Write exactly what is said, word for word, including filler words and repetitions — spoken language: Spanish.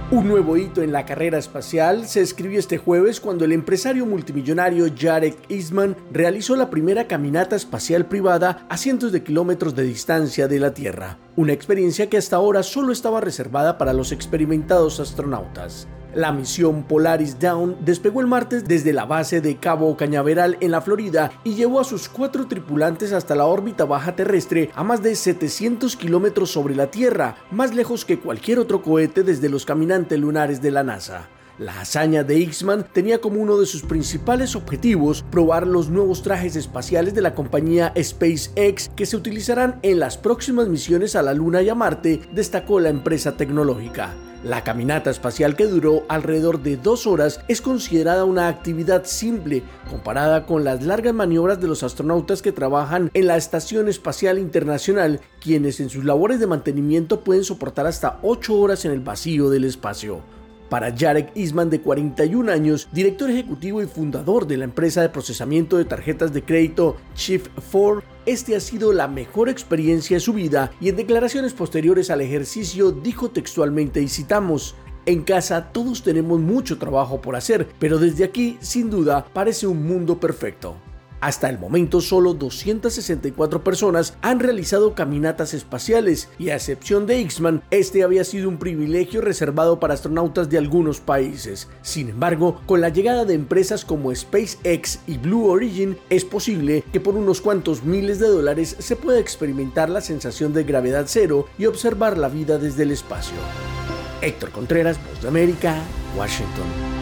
Un nuevo hito en la carrera espacial se escribió este jueves cuando el empresario multimillonario Tarek Eastman realizó la primera caminata espacial privada a cientos de kilómetros de distancia de la Tierra, una experiencia que hasta ahora solo estaba reservada para los experimentados astronautas. La misión Polaris Dawn despegó el martes desde la base de Cabo Cañaveral en la Florida y llevó a sus cuatro tripulantes hasta la órbita baja terrestre a más de setecientos kilómetros sobre la Tierra, más lejos que cualquier otro cohete desde los caminantes lunares de la NASA. La hazaña de Eastman tenía como uno de sus principales objetivos probar los nuevos trajes espaciales de la compañía SpaceX que se utilizarán en las próximas misiones a la Luna y a Marte, destacó la empresa tecnológica. La caminata espacial, que duró alrededor de dos horas, es considerada una actividad simple comparada con las largas maniobras de los astronautas que trabajan en la Estación Espacial Internacional, quienes en sus labores de mantenimiento pueden soportar hasta ocho horas en el vacío del espacio. Para Tarek Eastman, de cuarenta y un años, director ejecutivo y fundador de la empresa de procesamiento de tarjetas de crédito Shift four, este ha sido la mejor experiencia de su vida, y en declaraciones posteriores al ejercicio dijo textualmente, y citamos: "En casa todos tenemos mucho trabajo por hacer, pero desde aquí, sin duda, parece un mundo perfecto". Hasta el momento, solo doscientas sesenta y cuatro personas han realizado caminatas espaciales, y a excepción de Eastman, este había sido un privilegio reservado para astronautas de algunos países. Sin embargo, con la llegada de empresas como SpaceX y Blue Origin, es posible que por unos cuantos miles de dólares se pueda experimentar la sensación de gravedad cero y observar la vida desde el espacio. Héctor Contreras, Voz de América, Washington.